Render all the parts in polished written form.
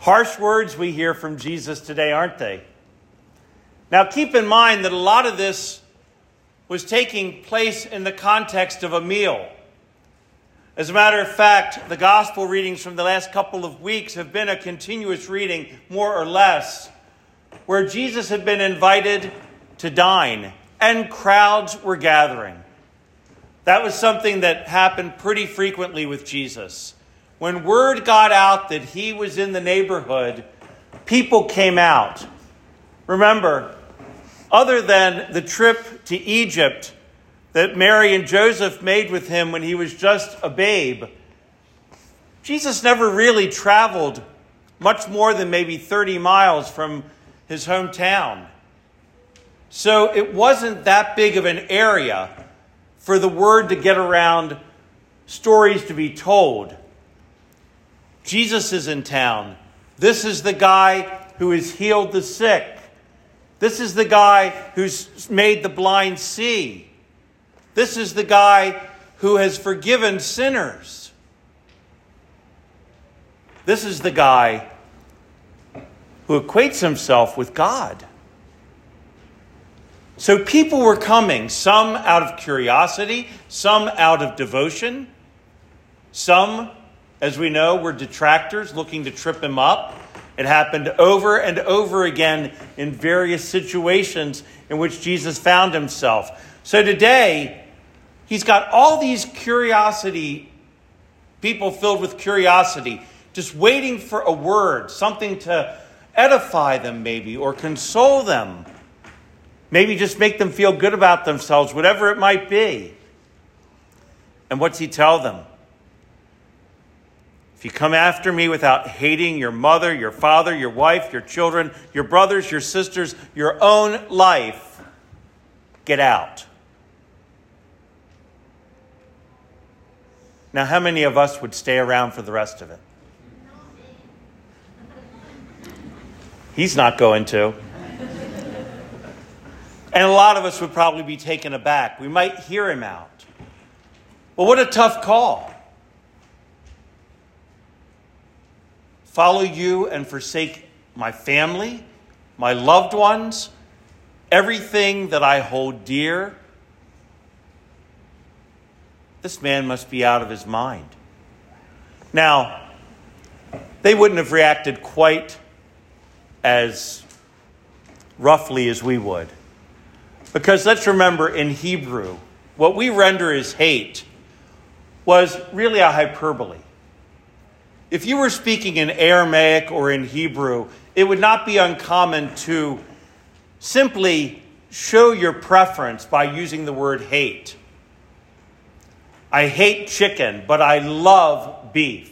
Harsh words we hear from Jesus today, aren't they? Now keep in mind that a lot of this was taking place in the context of a meal. As a matter of fact, the gospel readings from the last couple of weeks have been a continuous reading, more or less, where Jesus had been invited to dine and crowds were gathering. That was something that happened pretty frequently with Jesus. When word got out that he was in the neighborhood, people came out. Remember, other than the trip to Egypt that Mary and Joseph made with him when he was just a babe, Jesus never really traveled much more than maybe 30 miles from his hometown. So it wasn't that big of an area for the word to get around, stories to be told. Jesus is in town. This is the guy who has healed the sick. This is the guy who's made the blind see. This is the guy who has forgiven sinners. This is the guy who equates himself with God. So people were coming, some out of curiosity, some out of devotion. Some, as we know, were detractors looking to trip him up. It happened over and over again in various situations in which Jesus found himself. So today, he's got all these people filled with curiosity, just waiting for a word, something to edify them maybe, or console them. Maybe just make them feel good about themselves, whatever it might be. And what's he tell them? If you come after me without hating your mother, your father, your wife, your children, your brothers, your sisters, your own life, get out. Now, how many of us would stay around for the rest of it? He's not going to. And a lot of us would probably be taken aback. We might hear him out. Well, what a tough call. Follow you and forsake my family, my loved ones, everything that I hold dear. This man must be out of his mind. Now, they wouldn't have reacted quite as roughly as we would. Because let's remember, in Hebrew, what we render as hate was really a hyperbole. If you were speaking in Aramaic or in Hebrew, it would not be uncommon to simply show your preference by using the word hate. I hate chicken, but I love beef.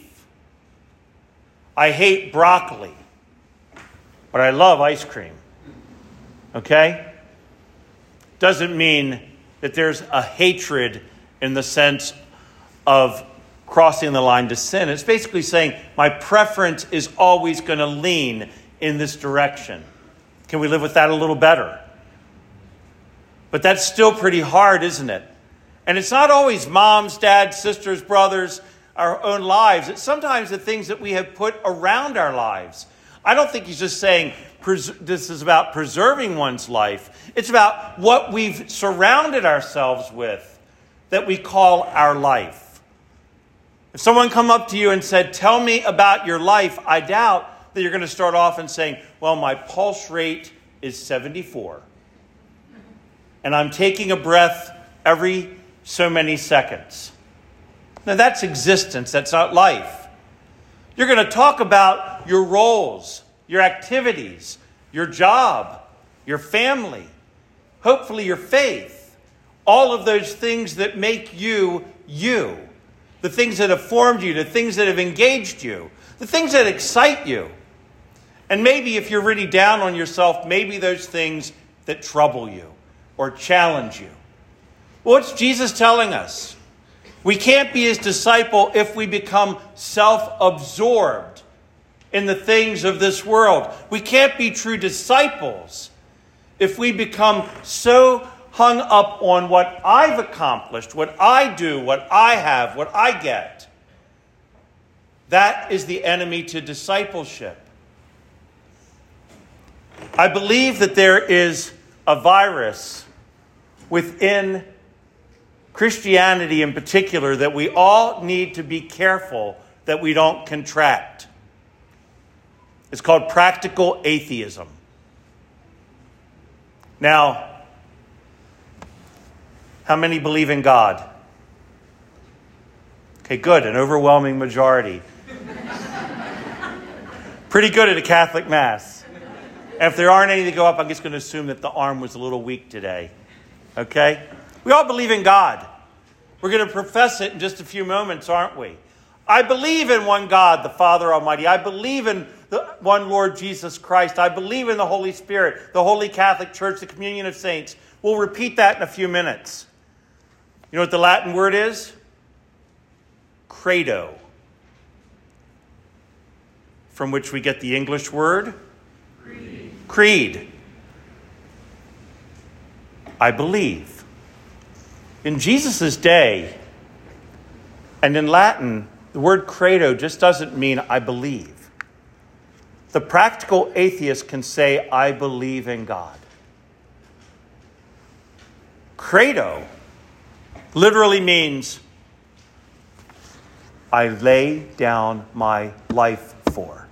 I hate broccoli, but I love ice cream. Okay? Doesn't mean that there's a hatred in the sense of crossing the line to sin. It's basically saying my preference is always going to lean in this direction. Can we live with that a little better? But that's still pretty hard, isn't it? And it's not always moms, dads, sisters, brothers, our own lives. It's sometimes the things that we have put around our lives. I don't think he's just saying this is about preserving one's life. It's about what we've surrounded ourselves with that we call our life. If someone come up to you and said, tell me about your life, I doubt that you're going to start off and saying, well, my pulse rate is 74. And I'm taking a breath every so many seconds. Now that's existence, that's not life. You're going to talk about your roles, your activities, your job, your family, hopefully your faith, all of those things that make you, you, the things that have formed you, the things that have engaged you, the things that excite you. And maybe if you're really down on yourself, maybe those things that trouble you or challenge you. What's Jesus telling us? We can't be his disciple if we become self-absorbed in the things of this world. We can't be true disciples if we become so hung up on what I've accomplished, what I do, what I have, what I get. That is the enemy to discipleship. I believe that there is a virus within Christianity in particular that we all need to be careful that we don't contract. It's called practical atheism. Now, how many believe in God? Okay, good. An overwhelming majority. Pretty good at a Catholic Mass. And if there aren't any to go up, I'm just going to assume that the arm was a little weak today. Okay? We all believe in God. We're going to profess it in just a few moments, aren't we? I believe in one God, the Father Almighty. I believe in the one Lord Jesus Christ. I believe in the Holy Spirit, the Holy Catholic Church, the communion of saints. We'll repeat that in a few minutes. You know what the Latin word is? Credo. From which we get the English word? Creed. I believe. In Jesus' day, and in Latin, the word credo just doesn't mean I believe. The practical atheist can say, I believe in God. Credo literally means I lay down my life for.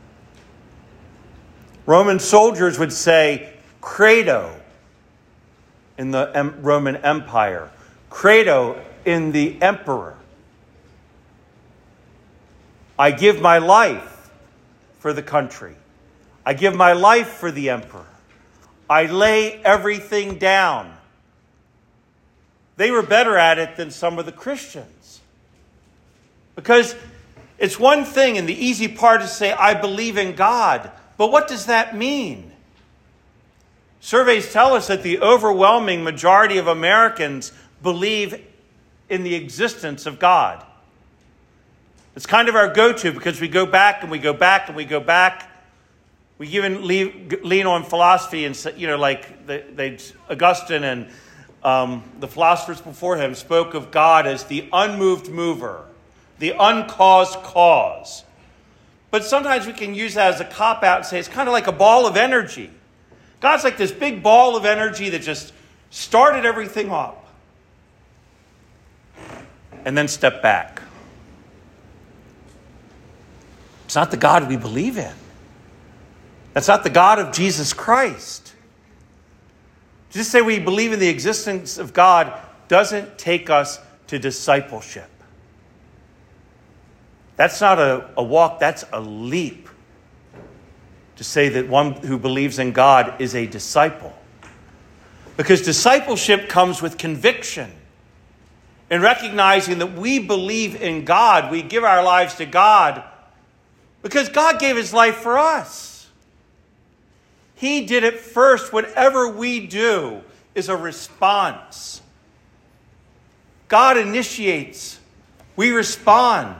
Roman soldiers would say credo in the Roman Empire, credo in the emperor. I give my life for the country. I give my life for the emperor. I lay everything down. They were better at it than some of the Christians. Because it's one thing and the easy part to say, I believe in God. But what does that mean? Surveys tell us that the overwhelming majority of Americans believe in the existence of God. It's kind of our go-to because we go back and we go back and we go back. We even lean on philosophy and say, like Augustine and the philosophers before him spoke of God as the unmoved mover, the uncaused cause. But sometimes we can use that as a cop-out and say it's kind of like a ball of energy. God's like this big ball of energy that just started everything up and then stepped back. It's not the God we believe in. That's not the God of Jesus Christ. To just say we believe in the existence of God doesn't take us to discipleship. That's not a walk, that's a leap. To say that one who believes in God is a disciple. Because discipleship comes with conviction. In recognizing that we believe in God, we give our lives to God because God gave his life for us. He did it first. Whatever we do is a response. God initiates. We respond.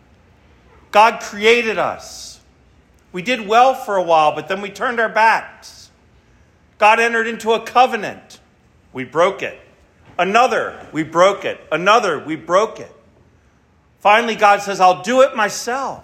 God created us. We did well for a while, but then we turned our backs. God entered into a covenant. We broke it. Another, we broke it. Another, we broke it. Finally, God says, I'll do it myself.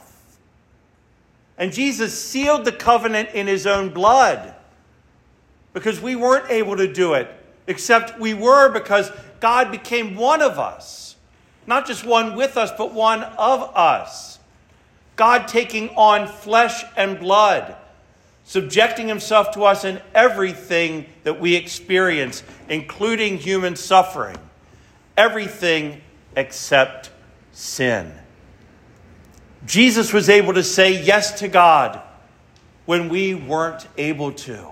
And Jesus sealed the covenant in his own blood because we weren't able to do it, except we were because God became one of us. Not just one with us, but one of us. God taking on flesh and blood, subjecting himself to us in everything that we experience, including human suffering. Everything except sin. Jesus was able to say yes to God when we weren't able to.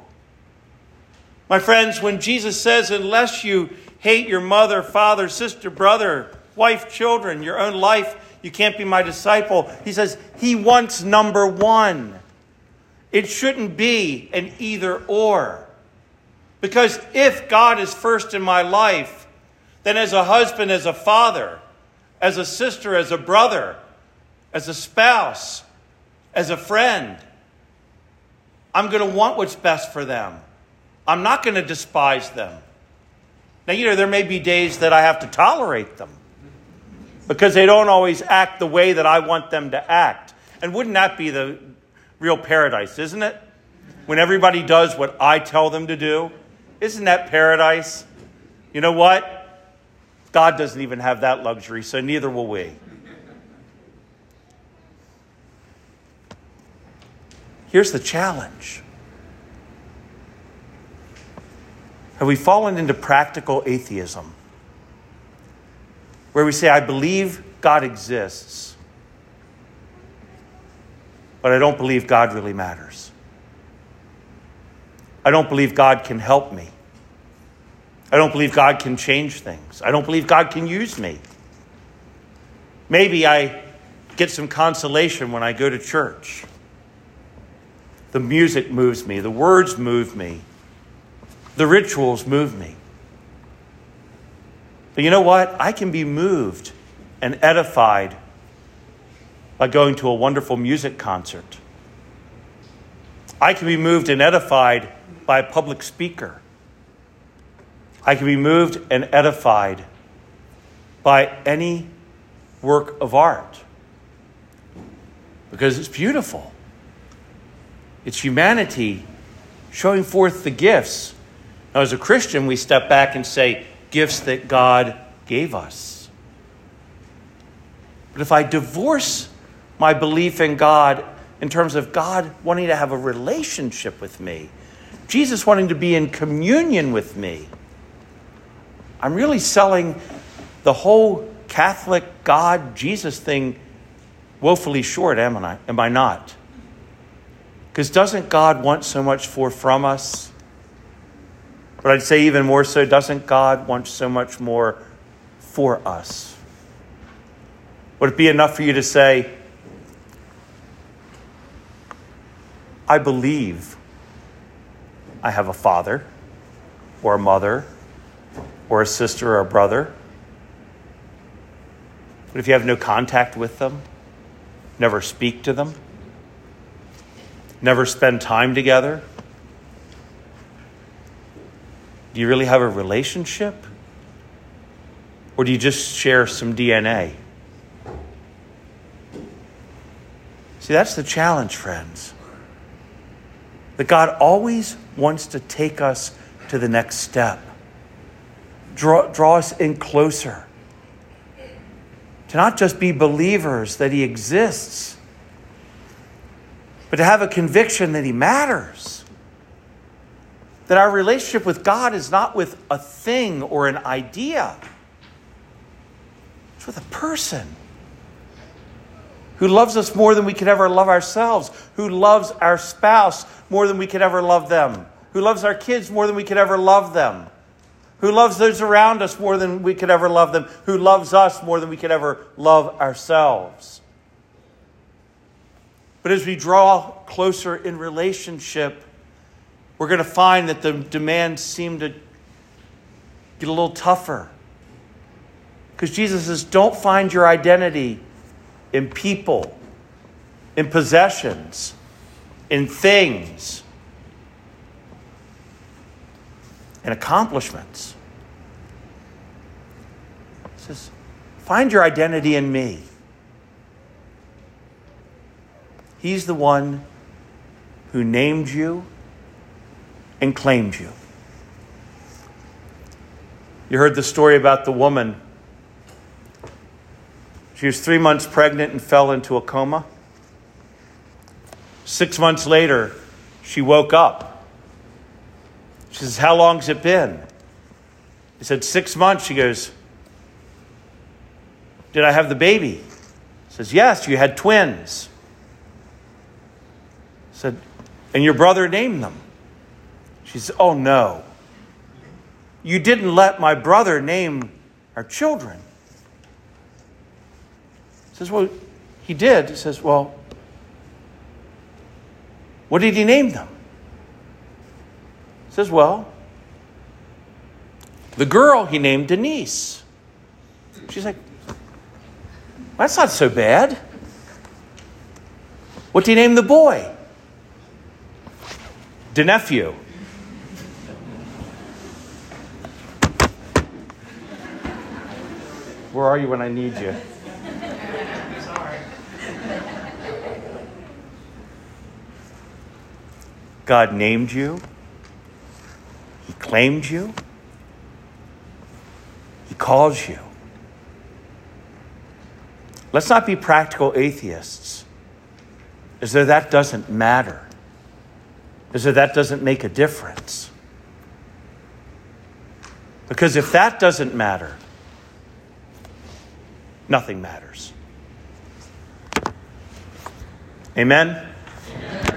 My friends, when Jesus says, unless you hate your mother, father, sister, brother, wife, children, your own life, you can't be my disciple. He says he wants number one. It shouldn't be an either or. Because if God is first in my life, then as a husband, as a father, as a sister, as a brother, as a spouse, as a friend, I'm going to want what's best for them. I'm not going to despise them. Now, there may be days that I have to tolerate them because they don't always act the way that I want them to act. And wouldn't that be the real paradise, isn't it? when everybody does what I tell them to do? Isn't that paradise? You know what? God doesn't even have that luxury, so neither will we. Here's the challenge. Have we fallen into practical atheism, where we say, I believe God exists, but I don't believe God really matters. I don't believe God can help me. I don't believe God can change things. I don't believe God can use me. Maybe I get some consolation when I go to church. The music moves me. The words move me. The rituals move me. But you know what? I can be moved and edified by going to a wonderful music concert. I can be moved and edified by a public speaker. I can be moved and edified by any work of art because it's beautiful. It's humanity showing forth the gifts. Now, as a Christian, we step back and say, gifts that God gave us. But if I divorce my belief in God in terms of God wanting to have a relationship with me, Jesus wanting to be in communion with me, I'm really selling the whole Catholic God, Jesus thing woefully short, am I not? Because doesn't God want so much from us? But I'd say even more so, doesn't God want so much more for us? Would it be enough for you to say, I believe I have a father or a mother or a sister or a brother? But if you have no contact with them, never speak to them, never spend time together, do you really have a relationship? Or do you just share some DNA? See, that's the challenge, friends. That God always wants to take us to the next step. Draw us in closer. To not just be believers that he exists, but to have a conviction that he matters. That our relationship with God is not with a thing or an idea. It's with a person who loves us more than we could ever love ourselves, who loves our spouse more than we could ever love them, who loves our kids more than we could ever love them, who loves those around us more than we could ever love them, who loves us more than we could ever love ourselves. But as we draw closer in relationship, we're going to find that the demands seem to get a little tougher. Because Jesus says, don't find your identity in people, in possessions, in things, in accomplishments. He says, find your identity in me. He's the one who named you and claimed you. You heard the story about the woman. She was 3 months pregnant and fell into a coma. 6 months later, she woke up. She says, how long has it been? He said, 6 months. She goes, did I have the baby? He says, yes, you had twins. He said, and your brother named them. She says, oh no. You didn't let my brother name our children. He says, well, he did. He says, well, what did he name them? He says, well, the girl he named Denise. She's like, that's not so bad. What did he name the boy? DeNephew. Where are you when I need you? God named you. He claimed you. He calls you. Let's not be practical atheists, as though that doesn't matter, as though that doesn't make a difference. Because if that doesn't matter, nothing matters. Amen?